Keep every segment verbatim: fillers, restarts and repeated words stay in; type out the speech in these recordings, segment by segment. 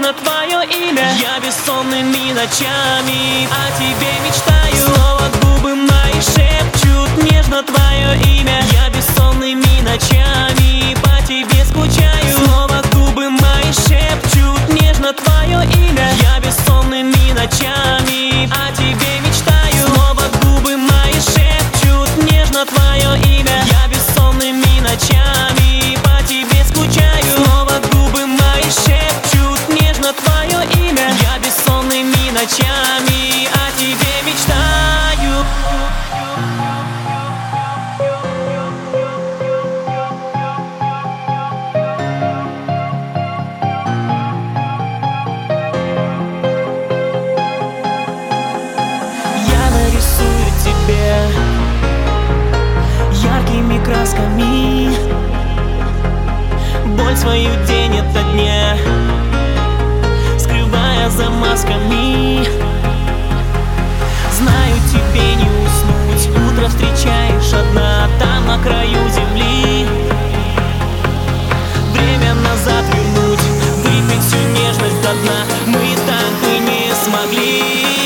нежно твое имя. Я бессонными ночами о тебе мечтаю. Снова губы мои шепчут нежно твое имя. Я бессонными ночами по тебе скучаю. Снова губы мои шепчут нежно твое имя. Я бессонными ночами о тебе мечтаю. Снова губы мои шепчут нежно твое имя. Я бессонными ночами по тебе скучаю. Снова губы мои шепчут нежно твое имя. Я бессонными ночами о тебе мечтаю. Я нарисую тебе яркими красками боль свою день ото дня, скрывая за масками. Знаю, тебе не уснуть, утро встречаешь одна там на краю земли. Время назад вернуть, выпить всю нежность до дна мы так и не смогли.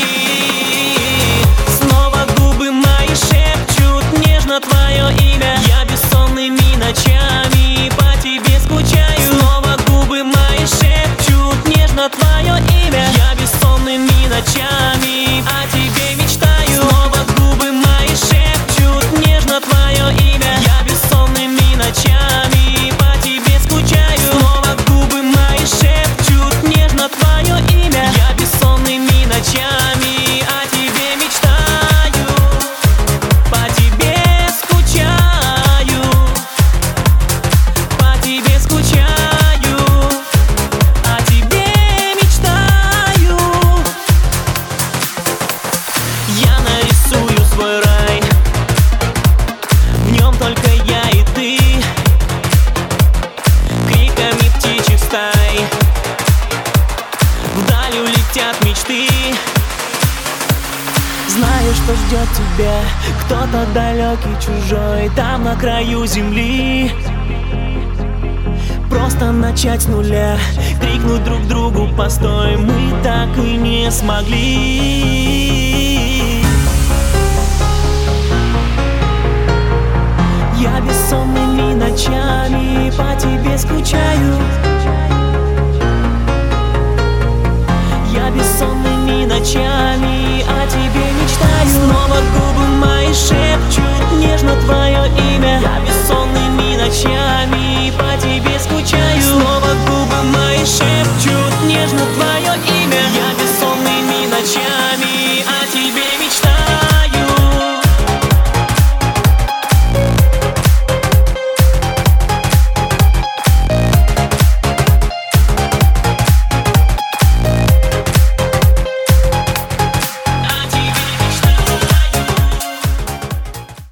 Снова губы мои шепчут нежно твое имя. Я бессонными ночами по тебе скучаю. Снова губы мои шепчут нежно твое имя. Я бессонными ночами о тебе мечтаю. Снова губы мои шепчут нежно твое имя. Я бессонными ночами по тебе скучаю. Снова губы мои шепчут нежно твое имя. Я бессонными ночами о тебе мечтаю. По тебе скучаю. По тебе скучаю. О тебе мечтаю. Я нарисую свой рай, в нем только я и ты, криками птичьих стай вдаль улетят мечты. Знаю, что ждет тебя кто-то далекий, чужой, там на краю земли. Просто начать с нуля, крикнуть друг другу постой мы так и не смогли.